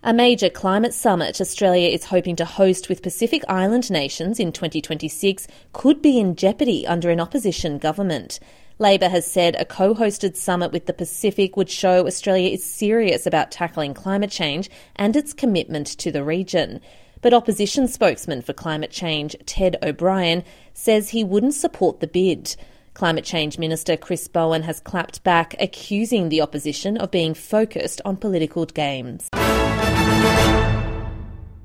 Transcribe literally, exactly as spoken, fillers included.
A major climate summit Australia is hoping to host with Pacific Island nations in twenty twenty-six could be in jeopardy under an opposition government. Labor has said a co-hosted summit with the Pacific would show Australia is serious about tackling climate change and its commitment to the region. But opposition spokesman for climate change, Ted O'Brien, says he wouldn't support the bid. Climate Change Minister Chris Bowen has clapped back, accusing the opposition of being focused on political games.